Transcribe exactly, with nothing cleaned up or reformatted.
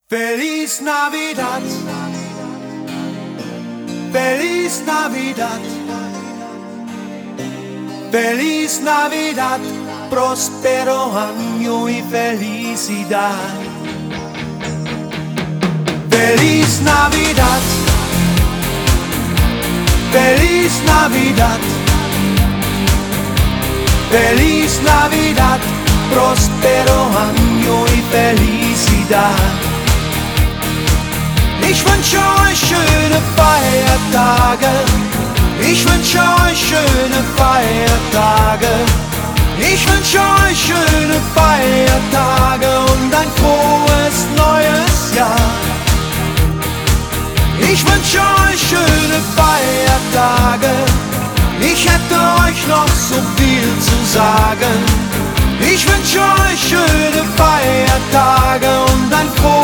Feliz Navidad, Feliz Navidad, Feliz Navidad, próspero año y felicidad. Feliz Navidad, Feliz Navidad, Feliz Navidad, próspero año y felicidad. Ich wünsche euch schöne Feiertage, ich wünsche euch schöne Feiertage, ich wünsche euch schöne Feiertage und ein frohes neues Jahr. Ich wünsche euch schöne Feiertage, ich hätte euch noch so viel zu sagen. Ich wünsche euch schöne Feiertage und ein frohes